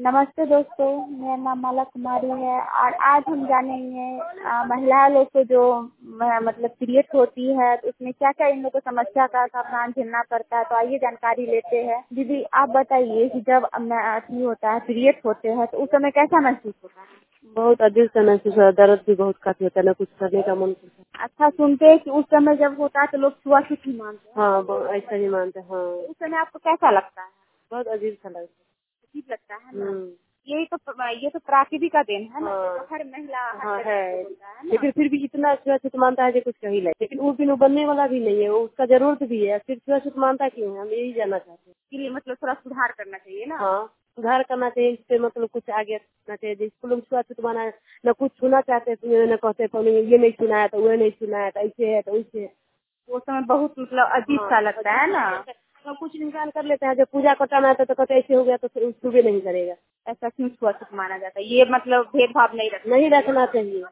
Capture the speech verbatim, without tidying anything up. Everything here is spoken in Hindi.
नमस्ते दोस्तों, मेरा नाम माला कुमारी है और आज हम जानेंगे अ, महिला लोग को जो म- मतलब पीरियड होती है तो उसमें क्या क्या इन लोगों को समस्या का सामना झेलना पड़ता है। तो आइए जानकारी लेते हैं। दीदी आप बताइए कि जब अथी होता है पीरियड होते हैं तो उस समय कैसा महसूस होता है। बहुत अजीब सा महसूस होता है, दर्द भी बहुत काफी होता है, ना कुछ करने का मन करता है। अच्छा, सुनते हैं कि उस समय जब होता है तो लोग छुआछूत ही मानते हैं। हाँ, बहुत ऐसा ही मानते हैं। हाँ, उस समय आपको कैसा लगता है। बहुत अजीब सा लगता अजीब लगता है है। ना। हम्म, यही तो ये तो प्रकृति का देन है ना, हाँ, जो हर महिला हर हाँ बच्चे को है। होता है ना। लेकिन फिर भी इतना छुआछूत मानता है कि कुछ कही नहीं। लेकिन उस दिन वो बनने वाला भी नहीं है, वो उसका जरूरत भी है, फिर छुआछूत मानता क्यों है, हम यही जानना चाहते हैं। इसलिए मतलब थोड़ा सुधार करना चाहिए ना। हाँ, सुधार करना चाहिए, इससे मतलब कुछ आगे करना चाहिए। जिसको लोग छुआछूत माना है, न कुछ सुना चाहते हैं, न कहते हैं ये नहीं सुना है तो वो नहीं सुना है तो ऐसे है तो वैसे है। वो समय बहुत मतलब अजीब हाँ, सा लगता है ना। सब कुछ इंसान कर लेते हैं। जब पूजा करना आता है तो कहते ऐसे हो गया तो फिर सुबह नहीं करेगा। ऐसा क्यों छुआछूत माना जाता है, ये मतलब भेदभाव नहीं रखना नहीं रखना चाहिए।